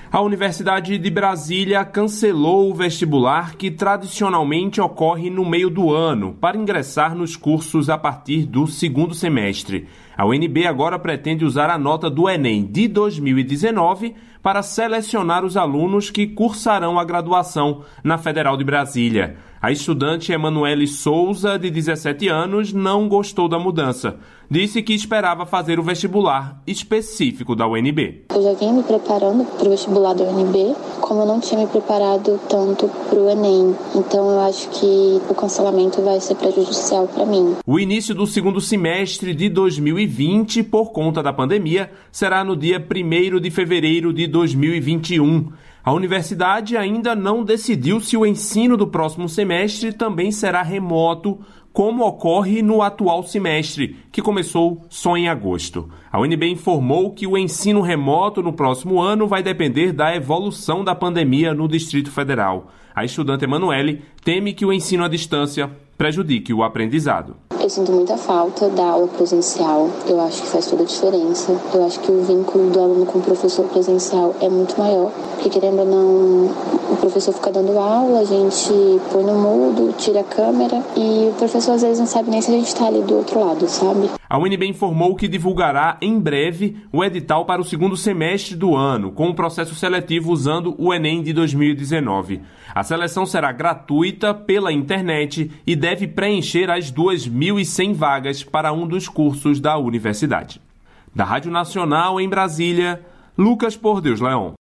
A Universidade de Brasília cancelou o vestibular que tradicionalmente ocorre no meio do ano para ingressar nos cursos a partir do segundo semestre. A UNB agora pretende usar a nota do Enem de 2019 para selecionar os alunos que cursarão a graduação na Federal de Brasília. A estudante Emanuele Souza, de 17 anos, não gostou da mudança. Disse que esperava fazer o vestibular específico da UNB. Eu já vinha me preparando para o vestibular da UNB, como eu não tinha me preparado tanto para o Enem. Então eu acho que o cancelamento vai ser prejudicial para mim. O início do segundo semestre de 2020, por conta da pandemia, será no dia 1º de fevereiro de 2021. A universidade ainda não decidiu se o ensino do próximo semestre também será remoto, como ocorre no atual semestre, que começou só em agosto. A UNB informou que o ensino remoto no próximo ano vai depender da evolução da pandemia no Distrito Federal. A estudante Emanuele teme que o ensino à distância prejudique o aprendizado. Eu sinto muita falta da aula presencial, eu acho que faz toda a diferença. Eu acho que o vínculo do aluno com o professor presencial é muito maior, porque querendo ou não, o professor fica dando aula, a gente põe no mudo, tira a câmera e o professor às vezes não sabe nem se a gente está ali do outro lado, sabe? A UNB informou que divulgará em breve o edital para o segundo semestre do ano, com o processo seletivo usando o Enem de 2019. A seleção será gratuita pela internet e deve preencher as 2.100 vagas para um dos cursos da universidade. Da Rádio Nacional em Brasília, Lucas Por Deus Leão.